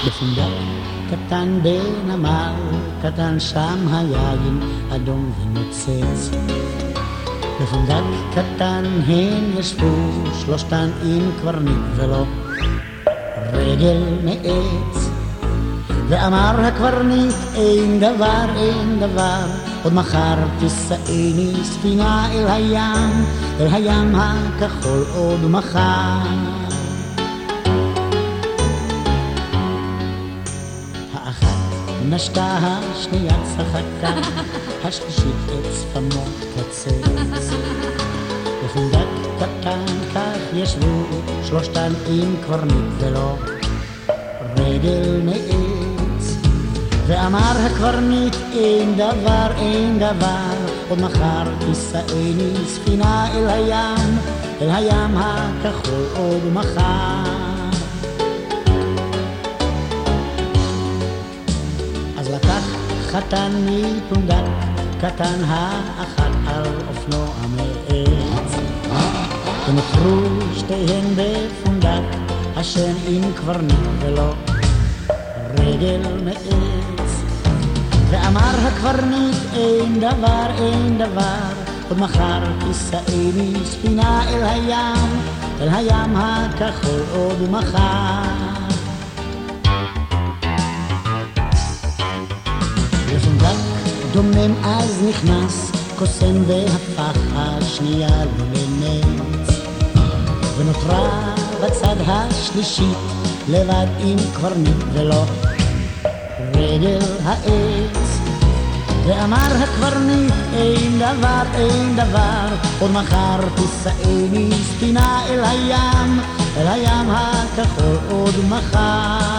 בפונדק קטן בנמל קטן שם היין אדום ונוצץ. בפונדק קטן הן ישבו שלושתן עם קברניט ולא רגל מעץ. ואמר הקברניט אין דבר אין דבר, עוד מחר תישאני ספינה אל הים הכחול עוד מחר. נשקה השנייה צחקה, השלישית את שפמו קצץ. בפונדק קטן כך ישבו שלושתן עם קברניט ולא רגל מעץ. ואמר הקברניט אין דבר אין דבר, עוד מחר תישאני ספינה אל הים הכחול עוד מחר. חתן מפונדק קטן האחת על אופנוע מעץ. ונותרו שתיהן בפונדק השן עם קברניט ולא רגל מעץ. ואמר הקברניט אין דבר אין דבר, עוד מחר תישאני ספינה אל הים הכחול עוד מחר. דומם אז נכנס קוסם והפך השנייה לו לנץ. ונותרה בצד השלישית לבד עם קברניט ולא רגל העץ. ואמר הקברניט אין דבר אין דבר, עוד מחר תישאני ספינה אל הים הכחול עוד מחר.